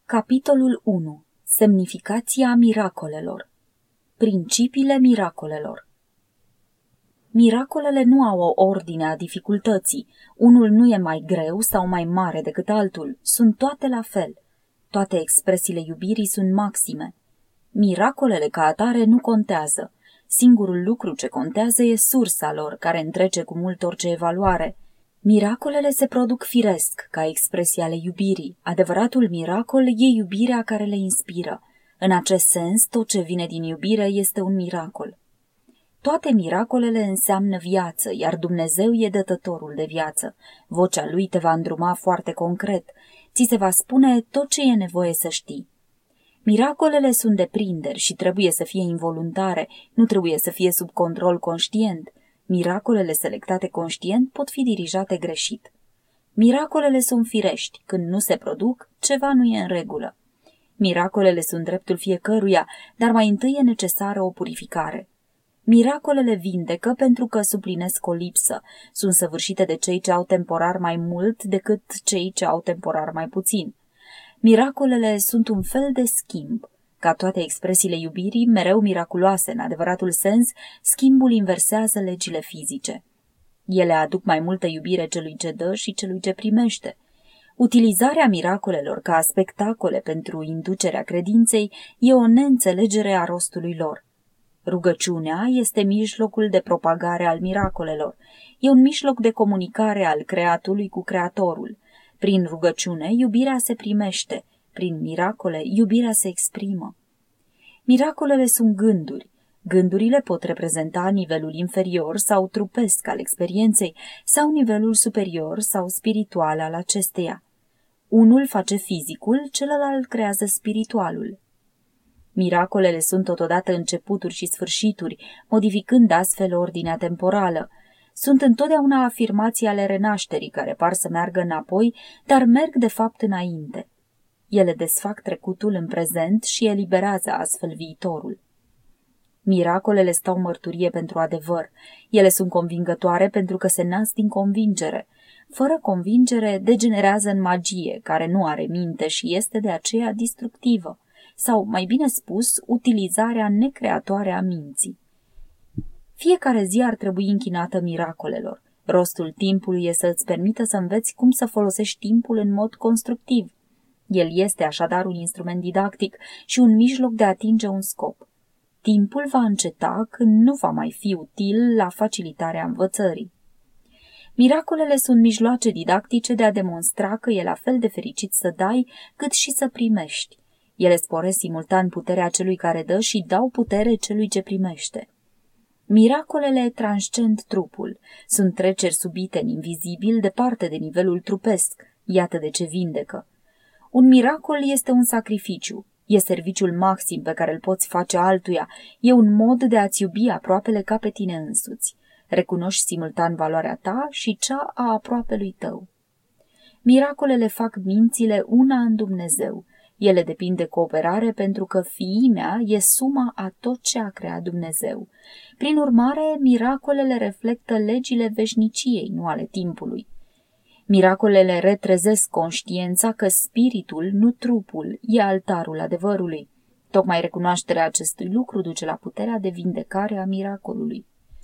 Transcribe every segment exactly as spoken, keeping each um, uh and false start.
Capitolul unu. Semnificația miracolelor. Principiile miracolelor. Miracolele nu au o ordine a dificultății. Unul nu e mai greu sau mai mare decât altul. Sunt toate la fel. Toate expresiile iubirii sunt maxime. Miracolele ca atare nu contează. Singurul lucru ce contează e sursa lor, care întrece cu mult orice evaluare. Miracolele se produc firesc, ca expresii ale iubirii. Adevăratul miracol e iubirea care le inspiră. În acest sens, tot ce vine din iubire este un miracol. Toate miracolele înseamnă viață, iar Dumnezeu e dătătorul de viață. Vocea Lui te va îndruma foarte concret. Ți se va spune tot ce e nevoie să știi. Miracolele sunt deprinderi și trebuie să fie involuntare, nu trebuie să fie sub control conștient. Miracolele selectate conștient pot fi dirijate greșit. Miracolele sunt firești. Când nu se produc, ceva nu e în regulă. Miracolele sunt dreptul fiecăruia, dar mai întâi e necesară o purificare. Miracolele vindecă pentru că suplinesc o lipsă. Sunt săvârșite de cei ce au temporar mai mult decât cei ce au temporar mai puțin. Miracolele sunt un fel de schimb. Ca toate expresiile iubirii, mereu miraculoase în adevăratul sens, schimbul inversează legile fizice. Ele aduc mai multă iubire celui ce dă și celui ce primește. Utilizarea miracolelor ca spectacole pentru inducerea credinței e o neînțelegere a rostului lor. Rugăciunea este mijlocul de propagare al miracolelor. E un mijloc de comunicare al creatului cu creatorul. Prin rugăciune, iubirea se primește. Prin miracole, iubirea se exprimă. Miracolele sunt gânduri. Gândurile pot reprezenta nivelul inferior sau trupesc al experienței sau nivelul superior sau spiritual al acesteia. Unul face fizicul, celălalt creează spiritualul. Miracolele sunt totodată începuturi și sfârșituri, modificând astfel ordinea temporală. Sunt întotdeauna afirmații ale renașterii care par să meargă înapoi, dar merg de fapt înainte. Ele desfac trecutul în prezent și eliberează astfel viitorul. Miracolele stau mărturie pentru adevăr. Ele sunt convingătoare pentru că se nasc din convingere. Fără convingere degenerează în magie, care nu are minte și este de aceea destructivă, sau, mai bine spus, utilizarea necreatoare a minții. Fiecare zi ar trebui închinată miracolelor. Rostul timpului e să îți permită să înveți cum să folosești timpul în mod constructiv. El este așadar un instrument didactic și un mijloc de a atinge un scop. Timpul va înceta când nu va mai fi util la facilitarea învățării. Miracolele sunt mijloace didactice de a demonstra că e la fel de fericit să dai cât și să primești. Ele sporesc simultan puterea celui care dă și dau putere celui ce primește. Miracolele transcend trupul. Sunt treceri subite în invizibil departe de nivelul trupesc. Iată de ce vindecă. Un miracol este un sacrificiu. E serviciul maxim pe care îl poți face altuia. E un mod de a-ți iubi aproapele ca pe tine însuți. Recunoști simultan valoarea ta și cea a aproapelui tău. Miracolele fac mințile una în Dumnezeu. Ele depind de cooperare pentru că fiimea e suma a tot ce a creat Dumnezeu. Prin urmare, miracolele reflectă legile veșniciei, nu ale timpului. Miracolele retrezesc conștiința că spiritul, nu trupul, e altarul adevărului. Tocmai recunoașterea acestui lucru duce la puterea de vindecare a miracolului.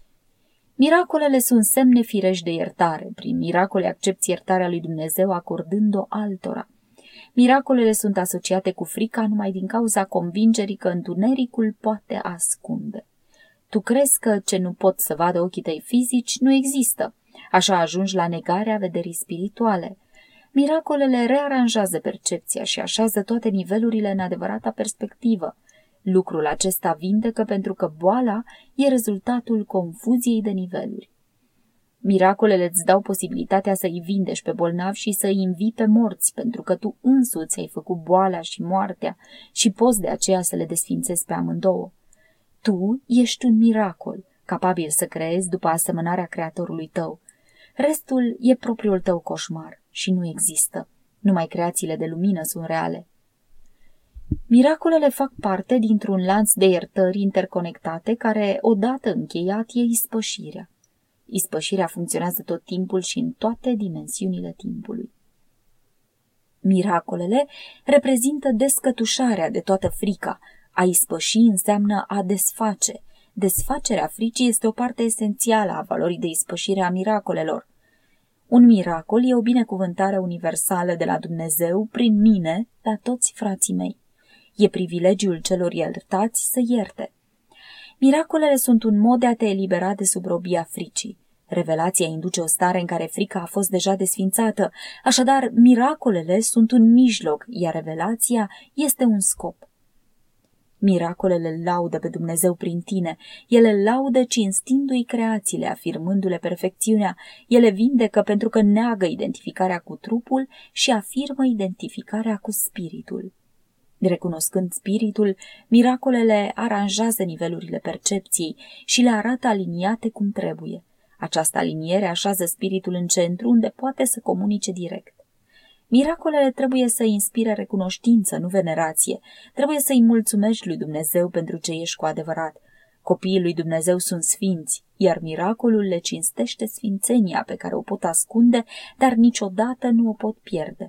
Miracolele sunt semne firești de iertare. Prin miracole accepți iertarea lui Dumnezeu acordând-o altora. Miracolele sunt asociate cu frica numai din cauza convingerii că întunericul poate ascunde. Tu crezi că ce nu pot să vadă ochii tăi fizici nu există. Așa ajungi la negarea vederii spirituale. Miracolele rearanjează percepția și așează toate nivelurile în adevărata perspectivă. Lucrul acesta vindecă pentru că boala e rezultatul confuziei de niveluri. Miracolele îți dau posibilitatea să-i vindești pe bolnavi și să-i învii pe morți, pentru că tu însuți ai făcut boala și moartea și poți de aceea să le desfințezi pe amândouă. Tu ești un miracol, capabil să creezi după asemănarea creatorului tău. Restul e propriul tău coșmar și nu există. Numai creațiile de lumină sunt reale. Miracolele fac parte dintr-un lanț de iertări interconectate care, odată încheiat, e ispășirea. Ispășirea funcționează tot timpul și în toate dimensiunile timpului. Miracolele reprezintă descătușarea de toată frica. A ispăși înseamnă a desface. Desfacerea fricii este o parte esențială a valorii de ispășire a miracolelor. Un miracol e o binecuvântare universală de la Dumnezeu prin mine la toți frații mei. E privilegiul celor iertați să ierte. Miracolele sunt un mod de a te elibera de sub robia fricii. Revelația induce o stare în care frica a fost deja desfințată, așadar miracolele sunt un mijloc, iar revelația este un scop. Miracolele îl laudă pe Dumnezeu prin tine, ele îl laudă cinstindu-i creațiile, afirmându-le perfecțiunea, ele vindecă pentru că neagă identificarea cu trupul și afirmă identificarea cu spiritul. Recunoscând spiritul, miracolele aranjează nivelurile percepției și le arată aliniate cum trebuie. Această aliniere așează spiritul în centru, unde poate să comunice direct. Miracolele trebuie să inspire recunoștință, nu venerație. Trebuie să-i mulțumești lui Dumnezeu pentru ce ești cu adevărat. Copiii lui Dumnezeu sunt sfinți, iar miracolul le cinstește sfințenia pe care o pot ascunde, dar niciodată nu o pot pierde.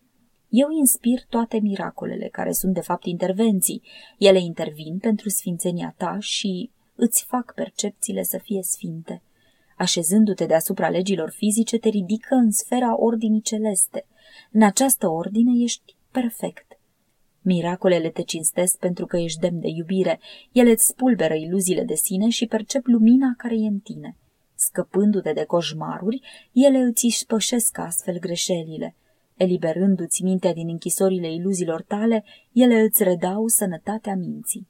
Eu inspir toate miracolele, care sunt de fapt intervenții. Ele intervin pentru sfințenia ta și îți fac percepțiile să fie sfinte. Așezându-te deasupra legilor fizice, te ridică în sfera ordinii celeste. În această ordine ești perfect. Miracolele te cinstesc pentru că ești demn de iubire. Ele îți spulberă iluziile de sine și percep lumina care e în tine. Scăpându-te de coșmaruri, ele îți spășesc astfel greșelile. Eliberându-ți mintea din închisorile iluziilor tale, ele îți redau sănătatea minții.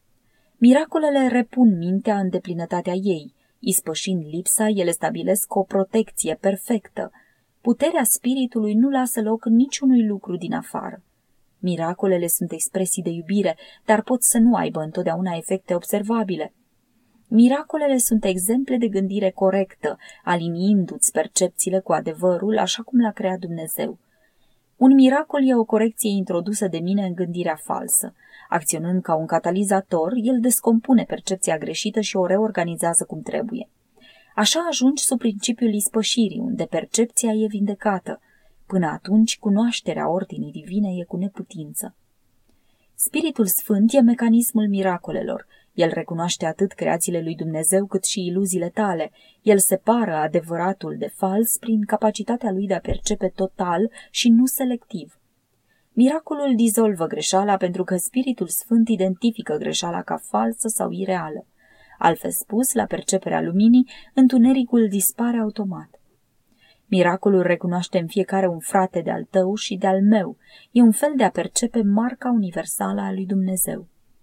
Miracolele repun mintea în deplinătatea ei. Ispășind lipsa, ele stabilesc o protecție perfectă. Puterea spiritului nu lasă loc niciunui lucru din afară. Miracolele sunt expresii de iubire, dar pot să nu aibă întotdeauna efecte observabile. Miracolele sunt exemple de gândire corectă, aliniindu-ți percepțiile cu adevărul așa cum l-a creat Dumnezeu. Un miracol e o corecție introdusă de mine în gândirea falsă. Acționând ca un catalizator, el descompune percepția greșită și o reorganizează cum trebuie. Așa ajungi sub principiul ispășirii, unde percepția e vindecată. Până atunci, cunoașterea ordinii divine e cu neputință. Spiritul Sfânt e mecanismul miracolelor. El recunoaște atât creațiile lui Dumnezeu cât și iluziile tale. El separă adevăratul de fals prin capacitatea lui de a percepe total și nu selectiv. Miracolul dizolvă greșeala pentru că Spiritul Sfânt identifică greșeala ca falsă sau ireală. Altfel spus, la perceperea luminii, întunericul dispare automat. Miracolul recunoaște în fiecare un frate de-al tău și de-al meu. E un fel de a percepe marca universală a lui Dumnezeu.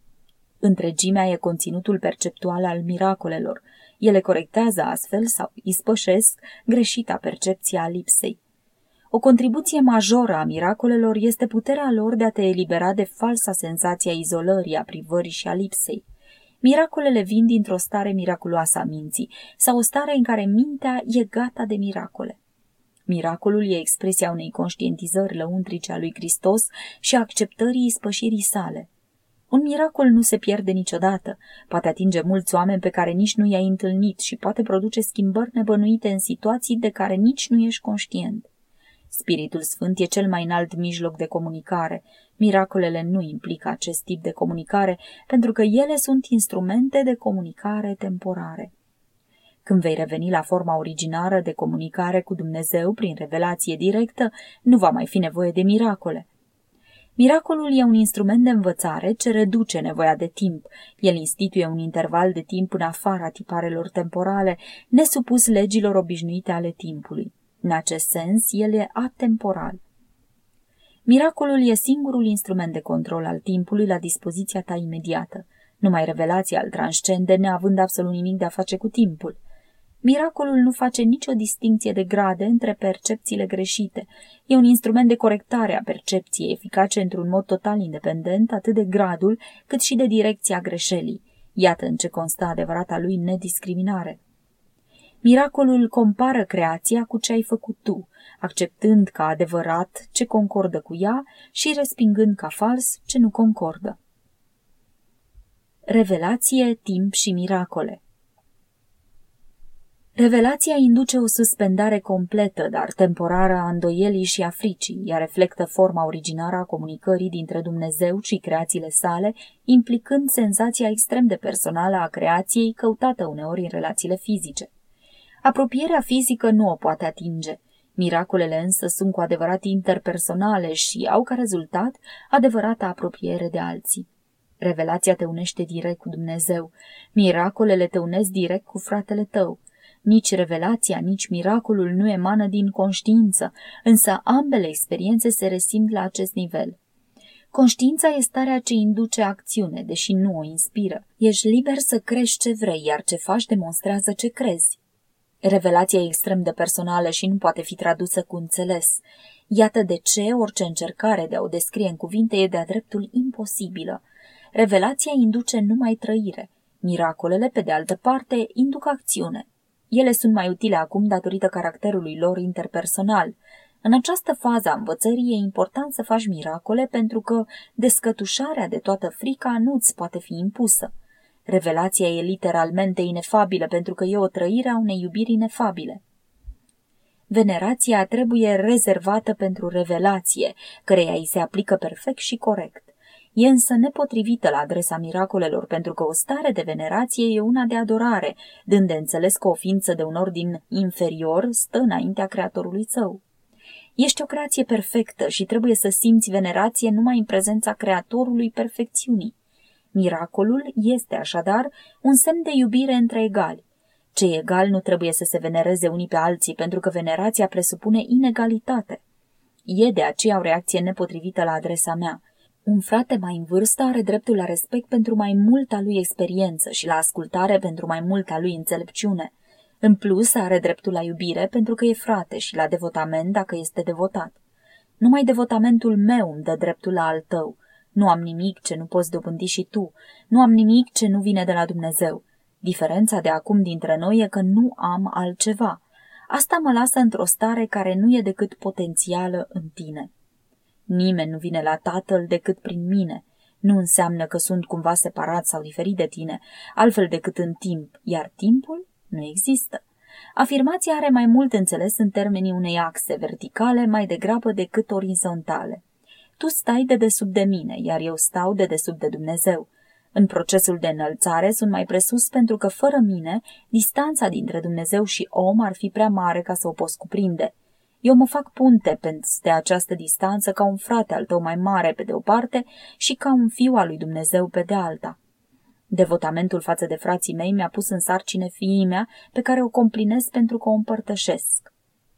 Întregimea e conținutul perceptual al miracolelor. Ele corectează astfel sau ispășesc greșita percepție a lipsei. O contribuție majoră a miracolelor este puterea lor de a te elibera de falsa senzație a izolării, a privării și a lipsei. Miracolele vin dintr-o stare miraculoasă a minții sau o stare în care mintea e gata de miracole. Miracolul e expresia unei conștientizări lăuntrice a lui Hristos și a acceptării ispășirii sale. Un miracol nu se pierde niciodată, poate atinge mulți oameni pe care nici nu i-ai întâlnit și poate produce schimbări nebănuite în situații de care nici nu ești conștient. Spiritul Sfânt e cel mai înalt mijloc de comunicare. Miracolele nu implică acest tip de comunicare, pentru că ele sunt instrumente de comunicare temporare. Când vei reveni la forma originară de comunicare cu Dumnezeu prin revelație directă, nu va mai fi nevoie de miracole. Miracolul e un instrument de învățare ce reduce nevoia de timp. El instituie un interval de timp în afara tiparelor temporale, nesupus legilor obișnuite ale timpului. În acest sens, el e atemporal. Miracolul e singurul instrument de control al timpului la dispoziția ta imediată. Numai revelația îl transcende, neavând absolut nimic de a face cu timpul. Miracolul nu face nicio distinție de grade între percepțiile greșite. E un instrument de corectare a percepției, eficace într-un mod total independent, atât de gradul cât și de direcția greșelii. Iată în ce constă adevărata lui nediscriminare. Miracolul compară creația cu ce ai făcut tu, acceptând ca adevărat ce concordă cu ea și respingând ca fals ce nu concordă. Revelație, timp și miracole. Revelația induce o suspendare completă, dar temporară a îndoielii și a fricii, ea reflectă forma originară a comunicării dintre Dumnezeu și creațiile sale, implicând senzația extrem de personală a creației căutată uneori în relațiile fizice. Apropierea fizică nu o poate atinge. Miracolele însă sunt cu adevărat interpersonale și au ca rezultat adevărată apropiere de alții. Revelația te unește direct cu Dumnezeu. Miracolele te unesc direct cu fratele tău. Nici revelația, nici miracolul nu emană din conștiință, însă ambele experiențe se resimt la acest nivel. Conștiința e starea ce induce acțiune, deși nu o inspiră. Ești liber să crești ce vrei, iar ce faci demonstrează ce crezi. Revelația e extrem de personală și nu poate fi tradusă cu înțeles. Iată de ce orice încercare de a o descrie în cuvinte e de-a dreptul imposibilă. Revelația induce numai trăire. Miracolele, pe de altă parte, induc acțiune. Ele sunt mai utile acum datorită caracterului lor interpersonal. În această fază a învățării e important să faci miracole pentru că descătușarea de toată frica nu-ți poate fi impusă. Revelația e literalmente inefabilă pentru că e o trăire a unei iubiri inefabile. Venerația trebuie rezervată pentru revelație, căreia îi se aplică perfect și corect. E însă nepotrivită la adresa miracolelor, pentru că o stare de venerație e una de adorare, dând de înțeles că o ființă de un ordin inferior stă înaintea creatorului său. Ești o creație perfectă și trebuie să simți venerație numai în prezența creatorului perfecțiunii. Miracolul este așadar un semn de iubire între egali. Cei egali nu trebuie să se venereze unii pe alții, pentru că venerația presupune inegalitate. E de aceea o reacție nepotrivită la adresa mea. Un frate mai în vârstă are dreptul la respect pentru mai multa lui experiență și la ascultare pentru mai multa lui înțelepciune. În plus, are dreptul la iubire pentru că e frate și la devotament dacă este devotat. Numai devotamentul meu îmi dă dreptul la al tău. Nu am nimic ce nu poți dobândi și tu. Nu am nimic ce nu vine de la Dumnezeu. Diferența de acum dintre noi e că nu am altceva. Asta mă lasă într-o stare care nu e decât potențială în tine. Nimeni nu vine la Tatăl decât prin mine. Nu înseamnă că sunt cumva separat sau diferit de tine, altfel decât în timp, iar timpul nu există. Afirmația are mai mult înțeles în termenii unei axe verticale mai degrabă decât orizontale. Tu stai dedesubt de mine, iar eu stau dedesubt de Dumnezeu. În procesul de înălțare sunt mai presus pentru că fără mine, distanța dintre Dumnezeu și om ar fi prea mare ca să o poți cuprinde. Eu mă fac punte peste această distanță ca un frate al tău mai mare pe de o parte și ca un fiu al lui Dumnezeu pe de alta. Devotamentul față de frații mei mi-a pus în sarcine fiii mea pe care o complinesc pentru că o împărtășesc.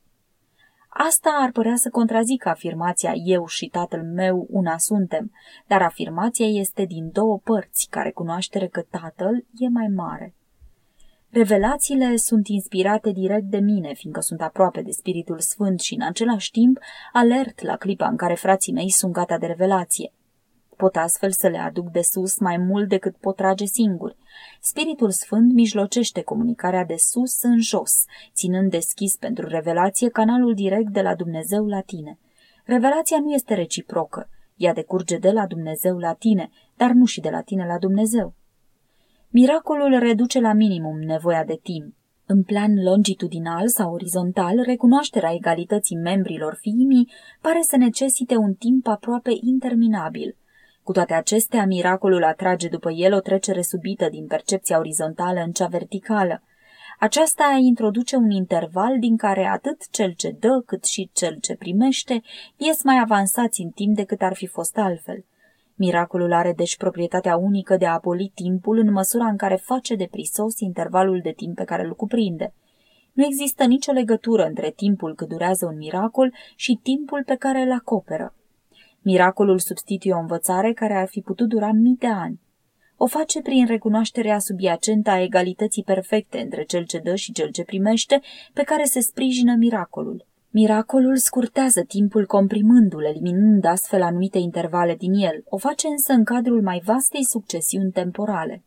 Asta ar părea să contrazică afirmația eu și tatăl meu una suntem, dar afirmația este din două părți, care cunoaștere că tatăl e mai mare. Revelațiile sunt inspirate direct de mine, fiindcă sunt aproape de Spiritul Sfânt și în același timp alert la clipa în care frații mei sunt gata de revelație. Pot astfel să le aduc de sus mai mult decât pot trage singuri. Spiritul Sfânt mijlocește comunicarea de sus în jos, ținând deschis pentru revelație canalul direct de la Dumnezeu la tine. Revelația nu este reciprocă, ea decurge de la Dumnezeu la tine, dar nu și de la tine la Dumnezeu. Miracolul reduce la minimum nevoia de timp. În plan longitudinal sau orizontal, recunoașterea egalității membrilor fiimii pare să necesite un timp aproape interminabil. Cu toate acestea, miracolul atrage după el o trecere subită din percepția orizontală în cea verticală. Aceasta introduce un interval din care atât cel ce dă cât și cel ce primește ies mai avansați în timp decât ar fi fost altfel. Miracolul are deci proprietatea unică de a aboli timpul în măsura în care face de prisos intervalul de timp pe care îl cuprinde. Nu există nicio legătură între timpul cât durează un miracol și timpul pe care îl acoperă. Miracolul substituie o învățare care ar fi putut dura mii de ani. O face prin recunoașterea subiacentă a egalității perfecte între cel ce dă și cel ce primește, pe care se sprijină miracolul. Miracolul scurtează timpul comprimându-l, eliminând astfel anumite intervale din el. O face însă în cadrul mai vastei succesiuni temporale.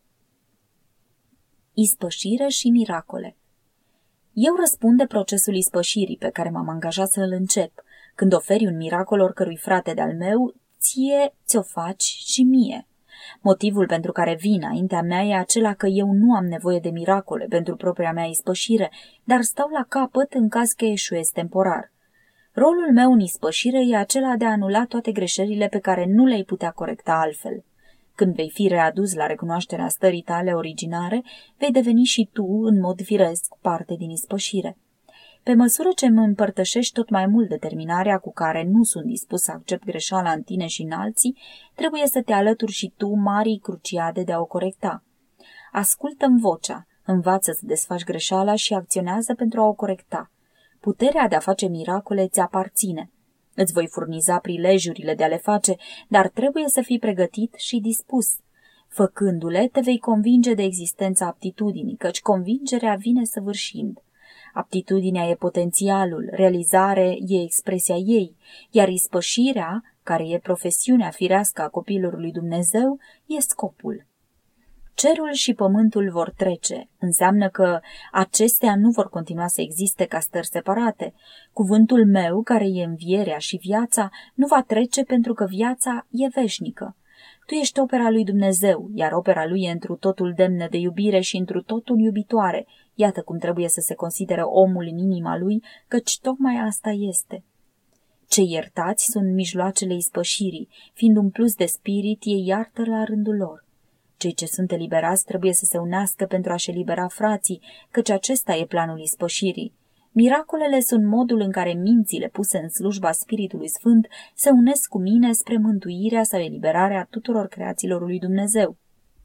Ispășire și miracole. Eu răspund de procesul ispășirii pe care m-am angajat să îl încep. Când oferi un miracol oricărui frate de-al meu, ție ți-o faci și mie. Motivul pentru care vin înaintea mea e acela că eu nu am nevoie de miracole pentru propria mea ispășire, dar stau la capăt în caz că eșuez temporar. Rolul meu în ispășire e acela de a anula toate greșelile pe care nu le-ai putea corecta altfel. Când vei fi readus la recunoașterea stării tale originare, vei deveni și tu, în mod firesc, parte din ispășire. Pe măsură ce îmi împărtășești tot mai mult determinarea cu care nu sunt dispus să accept greșeala în tine și în alții, trebuie să te alături și tu marii cruciade de a o corecta. Ascultă-mi vocea, învață să desfaci greșeala și acționează pentru a o corecta. Puterea de a face miracole ți aparține. Îți voi furniza prilejurile de a le face, dar trebuie să fii pregătit și dispus. Făcându-le, te vei convinge de existența aptitudinii, căci convingerea vine săvârșind. Aptitudinea e potențialul, realizare e expresia ei, iar ispășirea, care e profesiunea firească a copilului lui Dumnezeu, e scopul. Cerul și pământul vor trece, înseamnă că acestea nu vor continua să existe ca stări separate. Cuvântul meu, care e învierea și viața, nu va trece pentru că viața e veșnică. Tu ești opera lui Dumnezeu, iar opera lui e întru totul demnă de iubire și întru totul iubitoare. Iată cum trebuie să se considere omul în inima lui, căci tocmai asta este. Cei iertați sunt mijloacele ispășirii, fiind un plus de spirit, ei iartă la rândul lor. Cei ce sunt eliberați trebuie să se unească pentru a-și elibera frații, căci acesta e planul ispășirii. Miracolele sunt modul în care mințile puse în slujba Spiritului Sfânt se unesc cu mine spre mântuirea sau eliberarea tuturor creațiilor lui Dumnezeu.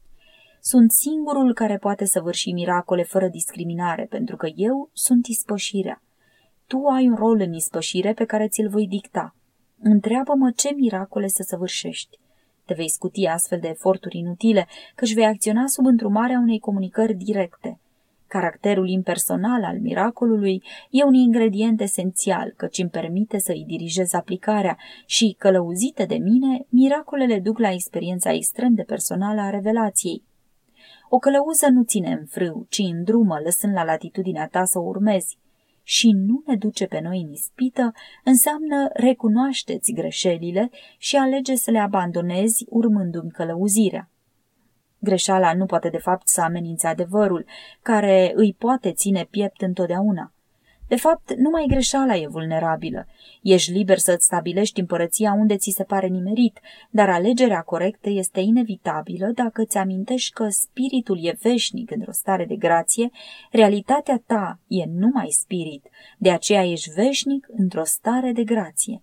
Sunt singurul care poate săvârși miracole fără discriminare, pentru că eu sunt ispășirea. Tu ai un rol în ispășire pe care ți-l voi dicta. Întreabă-mă ce miracole să săvârșești. Te vei scuti astfel de eforturi inutile, căci vei acționa sub întrumarea unei comunicări directe. Caracterul impersonal al miracolului e un ingredient esențial, căci îmi permite să îi dirigez aplicarea și, călăuzite de mine, miracolele duc la experiența extrem de personală a revelației. O călăuză nu ține în frâu, ci îndrumă, lăsând la latitudinea ta să o urmezi. Și nu ne duce pe noi în ispită, înseamnă recunoaște-ți greșelile și alege să le abandonezi urmându-mi călăuzirea. Greșeala nu poate de fapt să amenințe adevărul, care îi poate ține piept întotdeauna. De fapt, numai greșeala e vulnerabilă. Ești liber să-ți stabilești împărăția unde ți se pare nimerit, dar alegerea corectă este inevitabilă dacă îți amintești că spiritul e veșnic într-o stare de grație, realitatea ta e numai spirit, de aceea ești veșnic într-o stare de grație.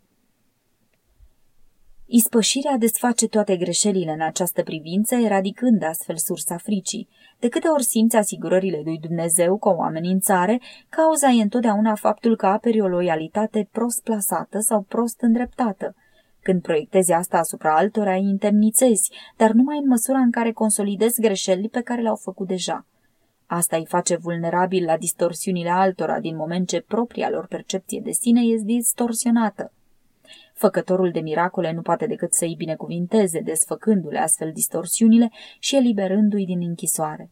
Ispășirea desface toate greșelile în această privință, eradicând astfel sursa fricii. De câte ori simți asigurările lui Dumnezeu ca o amenințare, cauza e întotdeauna faptul că aperi o loialitate prost plasată sau prost îndreptată. Când proiectezi asta asupra altora, îi întemnițezi, dar numai în măsura în care consolidezi greșelile pe care le-au făcut deja. Asta îi face vulnerabil la distorsiunile altora, din moment ce propria lor percepție de sine este distorsionată. Făcătorul de miracole nu poate decât să îi binecuvinteze, desfăcându-le astfel distorsiunile și eliberându-i din închisoare.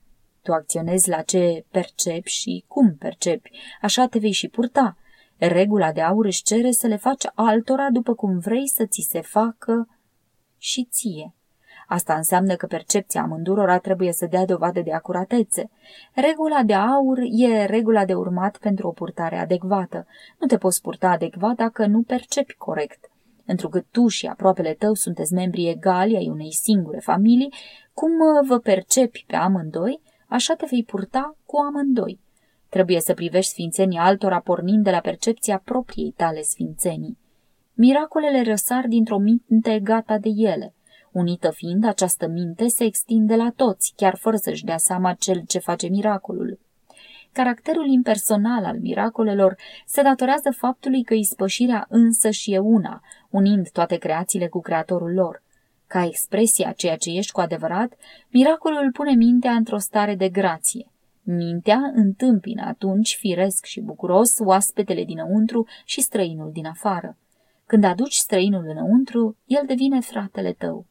Tu acționezi la ce percepi și cum percepi, așa te vei și purta. Regula de aur își cere să le faci altora după cum vrei să ți se facă și ție. Asta înseamnă că percepția amândurora trebuie să dea dovadă de acuratețe. Regula de aur e regula de urmat pentru o purtare adecvată. Nu te poți purta adecvat dacă nu percepi corect. Întrucât tu și aproapele tău sunteți membri egali ai unei singure familii, cum vă percepi pe amândoi, așa te vei purta cu amândoi. Trebuie să privești sfințenia altora pornind de la percepția propriei tale sfințenii. Miracolele răsar dintr-o minte gata de ele. Unită fiind, această minte se extinde la toți, chiar fără să-și dea seama cel ce face miracolul. Caracterul impersonal al miracolelor se datorează faptului că ispășirea însă și e una, unind toate creațiile cu creatorul lor. Ca expresie a ceea ce ești cu adevărat, miracolul pune mintea într-o stare de grație. Mintea întâmpină atunci, firesc și bucuros, oaspetele dinăuntru și străinul din afară. Când aduci străinul înăuntru, el devine fratele tău.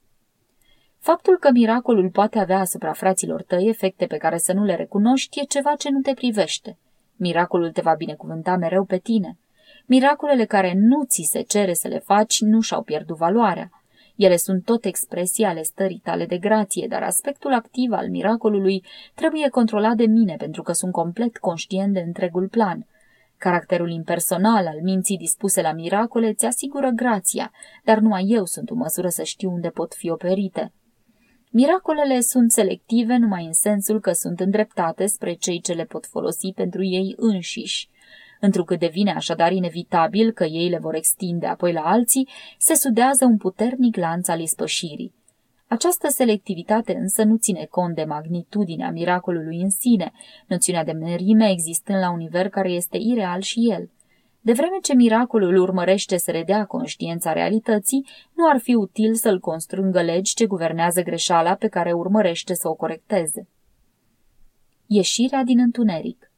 Faptul că miracolul poate avea asupra fraților tăi efecte pe care să nu le recunoști e ceva ce nu te privește. Miracolul te va binecuvânta mereu pe tine. Miracolele care nu ți se cere să le faci nu și-au pierdut valoarea. Ele sunt tot expresii ale stării tale de grație, dar aspectul activ al miracolului trebuie controlat de mine pentru că sunt complet conștient de întregul plan. Caracterul impersonal al minții dispuse la miracole ți asigură grația, dar numai eu sunt în măsură să știu unde pot fi operite. Miracolele sunt selective numai în sensul că sunt îndreptate spre cei ce le pot folosi pentru ei înșiși. Întrucât devine așadar inevitabil că ei le vor extinde apoi la alții, se sudează un puternic lanț al ispășirii. Această selectivitate însă nu ține cont de magnitudinea miracolului în sine, noțiunea de mărime existând la un nivel care este ireal și el. De vreme ce miracolul urmărește să redea conștiința realității, nu ar fi util să-l constrângă legi ce guvernează greșeala pe care urmărește să o corecteze. Ieșirea din întuneric.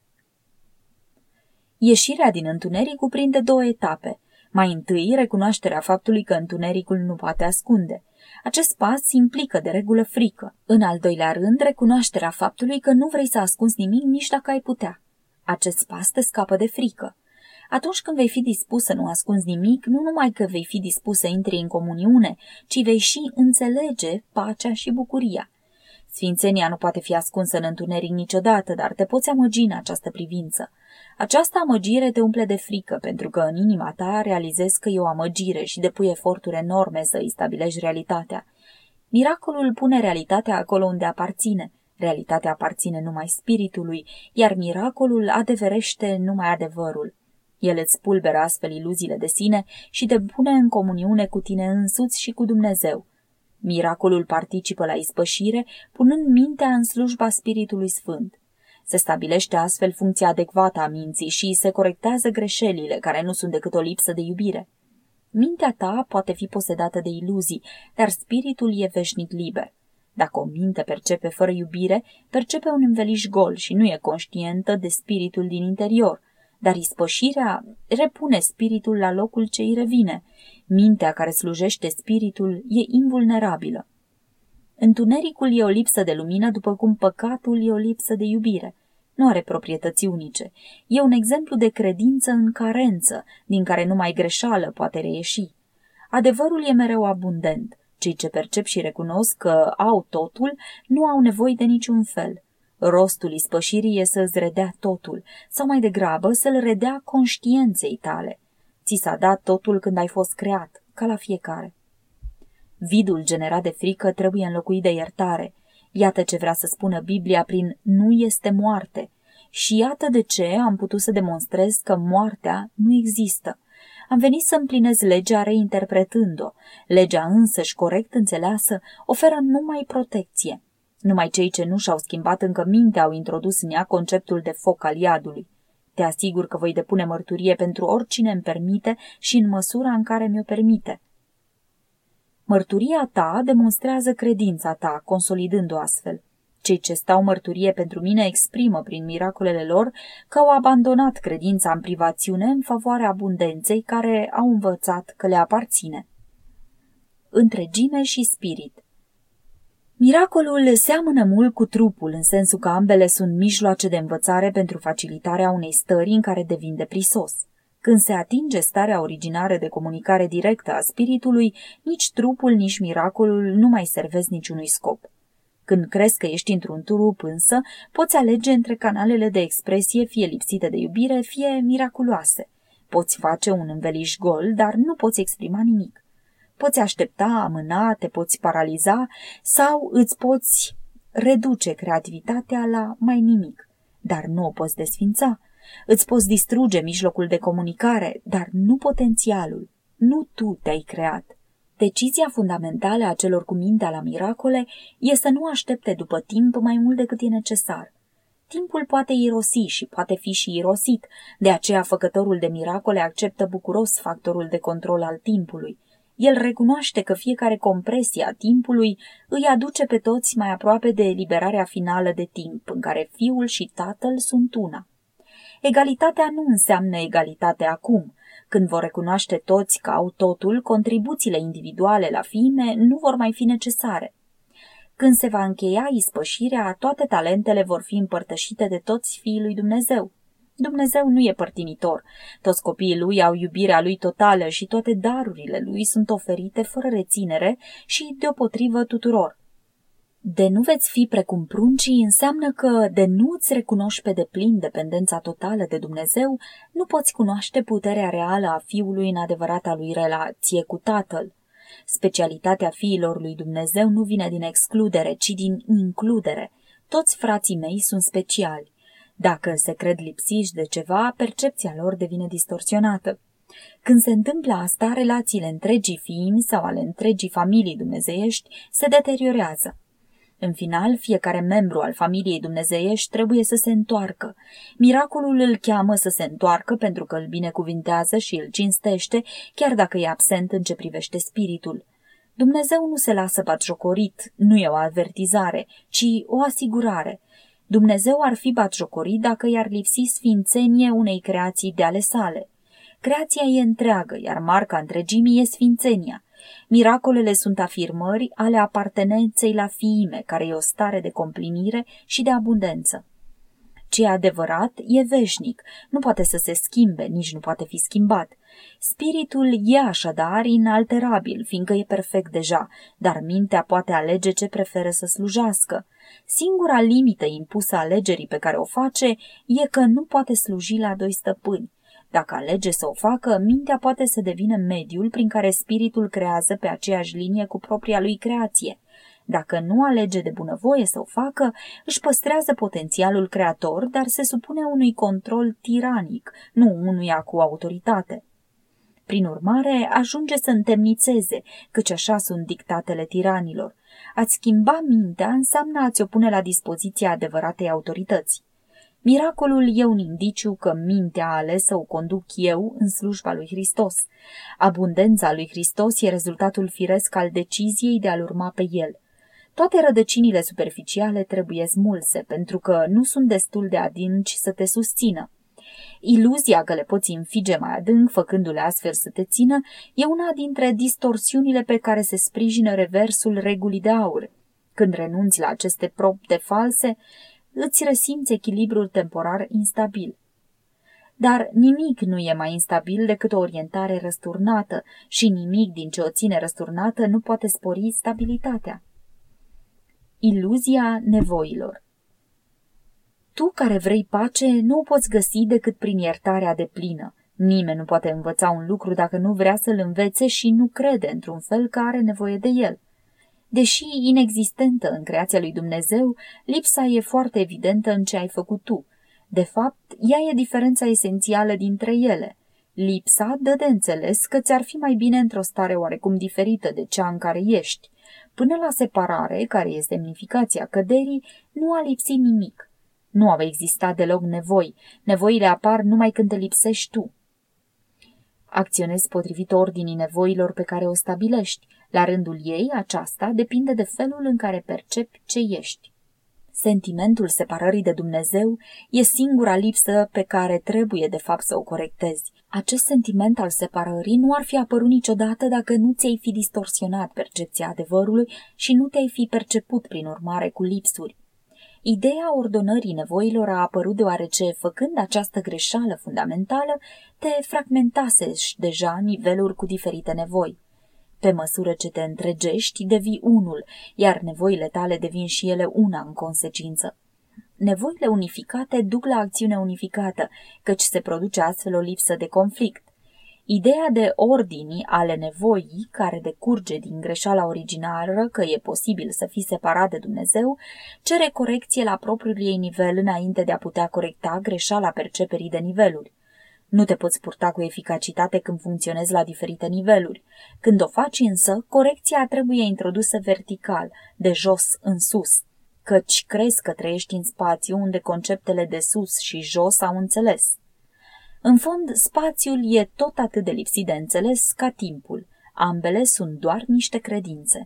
Ieșirea din întuneric cuprinde două etape. Mai întâi, recunoașterea faptului că întunericul nu poate ascunde. Acest pas implică de regulă frică. În al doilea rând, recunoașterea faptului că nu vrei să ascunzi nimic nici dacă ai putea. Acest pas te scapă de frică. Atunci când vei fi dispus să nu ascunzi nimic, nu numai că vei fi dispus să intri în comuniune, ci vei și înțelege pacea și bucuria. Sfințenia nu poate fi ascunsă în întuneric niciodată, dar te poți amăgi în această privință. Această amăgire te umple de frică, pentru că în inima ta realizezi că e o amăgire și depui eforturi enorme să îi stabilești realitatea. Miracolul pune realitatea acolo unde aparține. Realitatea aparține numai spiritului, iar miracolul adeverește numai adevărul. El îți spulberă astfel iluziile de sine și te pune în comuniune cu tine însuți și cu Dumnezeu. Miracolul participă la ispășire, punând mintea în slujba Spiritului Sfânt. Se stabilește astfel funcția adecvată a minții și se corectează greșelile, care nu sunt decât o lipsă de iubire. Mintea ta poate fi posedată de iluzii, dar spiritul e veșnic liber. Dacă o minte percepe fără iubire, percepe un înveliș gol și nu e conștientă de spiritul din interior, dar ispășirea repune spiritul la locul ce îi revine. Mintea care slujește spiritul e invulnerabilă. Întunericul e o lipsă de lumină, după cum păcatul e o lipsă de iubire. Nu are proprietăți unice. E un exemplu de credință în carență, din care numai greșeală poate reieși. Adevărul e mereu abundent. Cei ce percep și recunosc că au totul, nu au nevoie de niciun fel. Rostul ispășirii e să îți redea totul, sau mai degrabă să-l redea conștiinței tale. Ți s-a dat totul când ai fost creat, ca la fiecare. Vidul generat de frică trebuie înlocuit de iertare. Iată ce vrea să spună Biblia prin nu este moarte. Și iată de ce am putut să demonstrez că moartea nu există. Am venit să împlinez legea reinterpretând-o. Legea însăși corect înțeleasă oferă numai protecție. Numai cei ce nu și-au schimbat încă mintea au introdus în ea conceptul de foc al iadului. Te asigur că voi depune mărturie pentru oricine îmi permite și în măsura în care mi-o permite. Mărturia ta demonstrează credința ta, consolidând-o astfel. Cei ce stau mărturie pentru mine exprimă prin miracolele lor că au abandonat credința în privațiune în favoarea abundenței care au învățat că le aparține. Întregime și spirit. Miracolul seamănă mult cu trupul, în sensul că ambele sunt mijloace de învățare pentru facilitarea unei stări în care devin deprisos. Când se atinge starea originară de comunicare directă a spiritului, nici trupul, nici miracolul nu mai servesc niciunui scop. Când crezi că ești într-un trup însă, poți alege între canalele de expresie fie lipsite de iubire, fie miraculoase. Poți face un înveliș gol, dar nu poți exprima nimic. Poți aștepta, amâna, te poți paraliza sau îți poți reduce creativitatea la mai nimic, dar nu o poți desfința. Îți poți distruge mijlocul de comunicare, dar nu potențialul. Nu tu te-ai creat. Decizia fundamentală a celor cu mintea la miracole e să nu aștepte după timp mai mult decât e necesar. Timpul poate irosi și poate fi și irosit, de aceea făcătorul de miracole acceptă bucuros factorul de control al timpului. El recunoaște că fiecare compresie a timpului îi aduce pe toți mai aproape de eliberarea finală de timp, în care Fiul și Tatăl sunt una. Egalitatea nu înseamnă egalitate acum. Când vor recunoaște toți că au totul, contribuțiile individuale la fiime nu vor mai fi necesare. Când se va încheia ispășirea, toate talentele vor fi împărtășite de toți fiii lui Dumnezeu. Dumnezeu nu e părtinitor. Toți copiii lui au iubirea lui totală și toate darurile lui sunt oferite fără reținere și deopotrivă tuturor. De nu veți fi precum pruncii înseamnă că de nu îți recunoști pe deplin dependența totală de Dumnezeu, nu poți cunoaște puterea reală a Fiului în adevărata lui relație cu Tatăl. Specialitatea fiilor lui Dumnezeu nu vine din excludere, ci din includere. Toți frații mei sunt speciali. Dacă se cred lipsiși de ceva, percepția lor devine distorsionată. Când se întâmplă asta, relațiile întregii fiimi sau ale întregii familii dumnezeiești se deteriorează. În final, fiecare membru al familiei dumnezeiești trebuie să se întoarcă. Miracolul îl cheamă să se întoarcă pentru că îl binecuvintează și îl cinstește, chiar dacă e absent în ce privește spiritul. Dumnezeu nu se lasă batjocorit, nu e o avertizare, ci o asigurare. Dumnezeu ar fi batjocorit dacă i-ar lipsi sfințenie unei creații de ale sale. Creația e întreagă, iar marca întregimii e sfințenia. Miracolele sunt afirmări ale apartenenței la fiime, care e o stare de complinire și de abundență. Ce e adevărat e veșnic, nu poate să se schimbe, nici nu poate fi schimbat. Spiritul e așadar inalterabil, fiindcă e perfect deja, dar mintea poate alege ce preferă să slujească. Singura limită impusă alegerii pe care o face e că nu poate sluji la doi stăpâni. Dacă alege să o facă, mintea poate să devină mediul prin care spiritul creează pe aceeași linie cu propria lui creație. Dacă nu alege de bunăvoie să o facă, își păstrează potențialul creator, dar se supune unui control tiranic, nu unuia cu autoritate. Prin urmare, ajunge să întemnițeze, căci așa sunt dictatele tiranilor. A-ți schimba mintea înseamnă a-ți o pune la dispoziția adevăratei autorități. Miracolul e un indiciu că mintea a ales să o conduc eu în slujba lui Hristos. Abundența lui Hristos e rezultatul firesc al deciziei de a-L urma pe El. Toate rădăcinile superficiale trebuie smulse, pentru că nu sunt destul de adânci să te susțină. Iluzia că le poți înfige mai adânc, făcându-le astfel să te țină, e una dintre distorsiunile pe care se sprijină reversul regulii de aur. Când renunți la aceste propte false, îți resimți echilibrul temporar instabil. Dar nimic nu e mai instabil decât o orientare răsturnată și nimic din ce o ține răsturnată nu poate spori stabilitatea. Iluzia nevoilor. Tu care vrei pace nu o poți găsi decât prin iertarea deplină. Nimeni nu poate învăța un lucru dacă nu vrea să-l învețe și nu crede într-un fel că are nevoie de el. Deși inexistentă în creația lui Dumnezeu, lipsa e foarte evidentă în ce ai făcut tu. De fapt, ea e diferența esențială dintre ele. Lipsa dă de înțeles că ți-ar fi mai bine într-o stare oarecum diferită de cea în care ești. Până la separare, care este semnificația căderii, nu a lipsit nimic. Nu au existat deloc nevoi. Nevoile apar numai când te lipsești tu. Acționezi potrivit ordinii nevoilor pe care o stabilești. La rândul ei, aceasta depinde de felul în care percepi ce ești. Sentimentul separării de Dumnezeu e singura lipsă pe care trebuie de fapt să o corectezi. Acest sentiment al separării nu ar fi apărut niciodată dacă nu ți-ai fi distorsionat percepția adevărului și nu te-ai fi perceput prin urmare cu lipsuri. Ideea ordonării nevoilor a apărut deoarece, făcând această greșeală fundamentală, te fragmentasești deja niveluri cu diferite nevoi. Pe măsură ce te întregești, devii unul, iar nevoile tale devin și ele una în consecință. Nevoile unificate duc la acțiune unificată, căci se produce astfel o lipsă de conflict. Ideea de ordini ale nevoii, care decurge din greșeala originară că e posibil să fii separat de Dumnezeu, cere corecție la propriul ei nivel înainte de a putea corecta greșeala perceperii de niveluri. Nu te poți purta cu eficacitate când funcționezi la diferite niveluri. Când o faci însă, corecția trebuie introdusă vertical, de jos în sus, căci crezi că trăiești în spațiu unde conceptele de sus și jos au înțeles. În fond, spațiul e tot atât de lipsit de înțeles ca timpul. Ambele sunt doar niște credințe.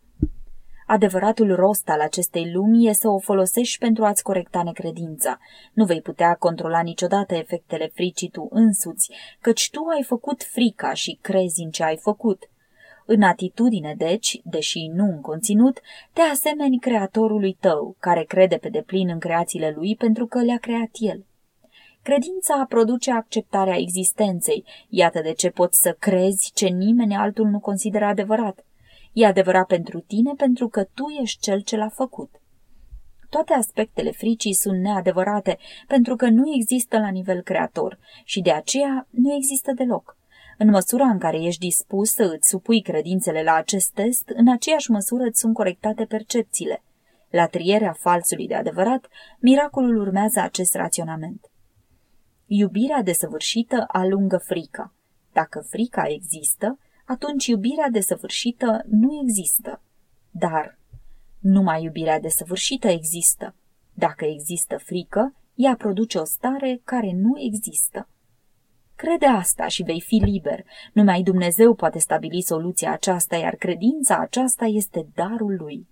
Adevăratul rost al acestei lumi e să o folosești pentru a-ți corecta necredința. Nu vei putea controla niciodată efectele fricii tu însuți, căci tu ai făcut frica și crezi în ce ai făcut. În atitudine, deci, deși nu în conținut, te asemeni creatorului tău, care crede pe deplin în creațiile lui pentru că le-a creat el. Credința produce acceptarea existenței. Iată de ce poți să crezi ce nimeni altul nu consideră adevărat. E adevărat pentru tine pentru că tu ești cel ce l-a făcut. Toate aspectele fricii sunt neadevărate pentru că nu există la nivel creator și de aceea nu există deloc. În măsura în care ești dispus să îți supui credințele la acest test, în aceeași măsură îți sunt corectate percepțiile. La trierea falsului de adevărat, miracolul urmează acest raționament. Iubirea desăvârșită alungă frica. Dacă frica există, atunci iubirea desăvârșită nu există. Dar numai iubirea desăvârșită există. Dacă există frică, ea produce o stare care nu există. Crede asta și vei fi liber. Numai Dumnezeu poate stabili soluția aceasta, iar credința aceasta este darul lui.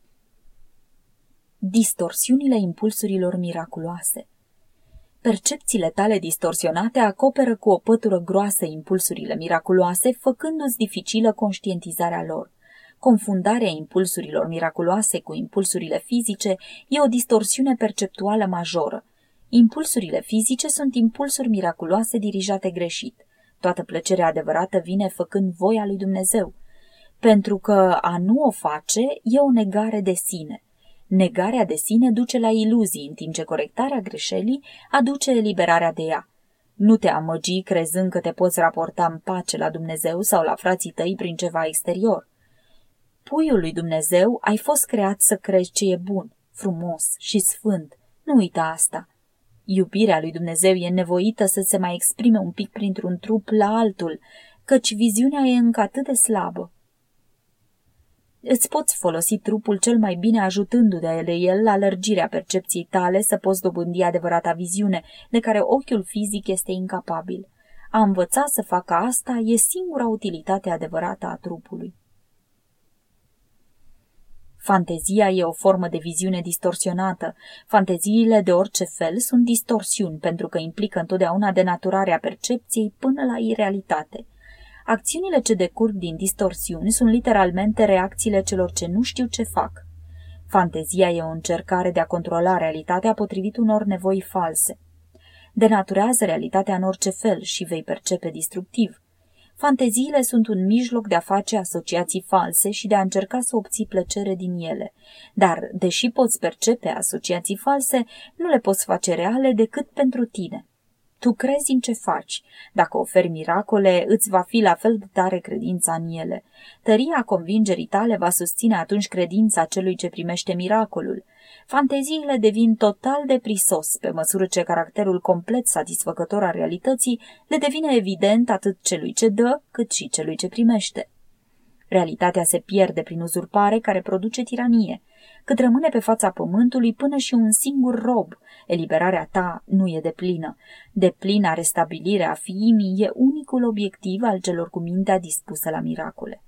Distorsiunile impulsurilor miraculoase. Percepțiile tale distorsionate acoperă cu o pătură groasă impulsurile miraculoase, făcându-ți dificilă conștientizarea lor. Confundarea impulsurilor miraculoase cu impulsurile fizice e o distorsiune perceptuală majoră. Impulsurile fizice sunt impulsuri miraculoase dirijate greșit. Toată plăcerea adevărată vine făcând voia lui Dumnezeu. Pentru că a nu o face e o negare de sine. Negarea de sine duce la iluzii, în timp ce corectarea greșelii aduce eliberarea de ea. Nu te amăgi crezând că te poți raporta în pace la Dumnezeu sau la frații tăi prin ceva exterior. Puiul lui Dumnezeu, ai fost creat să crezi ce e bun, frumos și sfânt. Nu uita asta. Iubirea lui Dumnezeu e nevoită să se mai exprime un pic printr-un trup la altul, căci viziunea e încă atât de slabă. Îți poți folosi trupul cel mai bine ajutându-te de el la lărgirea percepției tale să poți dobândi adevărata viziune, de care ochiul fizic este incapabil. A învăța să facă asta e singura utilitate adevărată a trupului. Fantezia e o formă de viziune distorsionată. Fanteziile de orice fel sunt distorsiuni pentru că implică întotdeauna denaturarea percepției până la irealitate. Acțiunile ce decurg din distorsiuni sunt literalmente reacțiile celor ce nu știu ce fac. Fantezia e o încercare de a controla realitatea potrivit unor nevoi false. Denaturează realitatea în orice fel și vei percepe destructiv. Fanteziile sunt un mijloc de a face asociații false și de a încerca să obții plăcere din ele. Dar, deși poți percepe asociații false, nu le poți face reale decât pentru tine. Tu crezi în ce faci. Dacă oferi miracole, îți va fi la fel de tare credința în ele. Tăria convingerii tale va susține atunci credința celui ce primește miracolul. Fanteziile devin total de prisos, pe măsură ce caracterul complet satisfăcător al realității le devine evident atât celui ce dă, cât și celui ce primește. Realitatea se pierde prin uzurpare care produce tiranie. Cât rămâne pe fața pământului până și un singur rob, eliberarea ta nu e deplină. Deplina restabilire a fiimii e unicul obiectiv al celor cu mintea dispusă la miracole.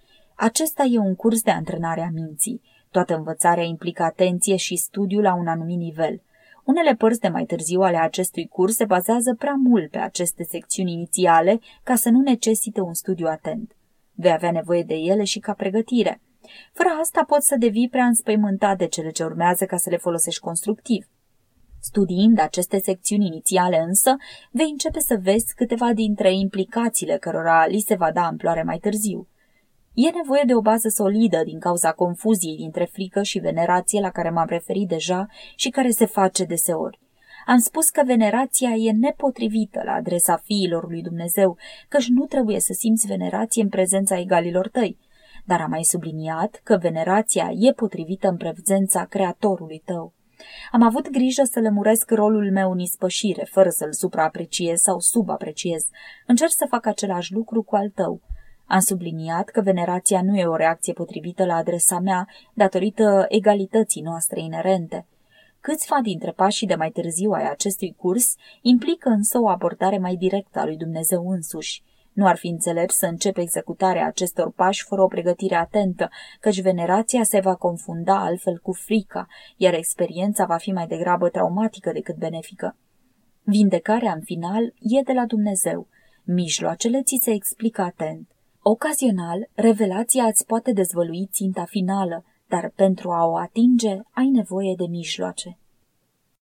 Acesta e un curs de antrenare a minții. Toată învățarea implică atenție și studiu la un anumit nivel. Unele părți de mai târziu ale acestui curs se bazează prea mult pe aceste secțiuni inițiale ca să nu necesite un studiu atent. Vei avea nevoie de ele și ca pregătire. Fără asta poți să devii prea înspăimântat de cele ce urmează ca să le folosești constructiv. Studiind aceste secțiuni inițiale însă, vei începe să vezi câteva dintre implicațiile cărora li se va da amploare mai târziu. E nevoie de o bază solidă din cauza confuziei dintre frică și venerație la care m-am referit deja și care se face deseori. Am spus că venerația e nepotrivită la adresa fiilor lui Dumnezeu, căci nu trebuie să simți venerație în prezența egalilor tăi, dar am mai subliniat că venerația e potrivită în prezența Creatorului tău. Am avut grijă să lămuresc rolul meu în ispășire, fără să-l supraapreciez sau subapreciez. Încerc să fac același lucru cu al tău. Am subliniat că venerația nu e o reacție potrivită la adresa mea, datorită egalității noastre inerente. Câțiva dintre pașii de mai târziu ai acestui curs implică însă o abordare mai directă a lui Dumnezeu însuși. Nu ar fi înțelept să încep executarea acestor pași fără o pregătire atentă, căci venerația se va confunda altfel cu frica, iar experiența va fi mai degrabă traumatică decât benefică. Vindecarea, în final, e de la Dumnezeu. Mijloacele ți se explică atent. Ocazional, revelația îți poate dezvălui ținta finală, dar pentru a o atinge ai nevoie de mijloace.